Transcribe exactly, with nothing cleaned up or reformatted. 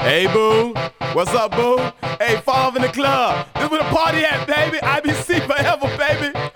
Hey, boo. What's up, boo? Hey, fall off in the club. This where the party at, baby. I B C forever, baby.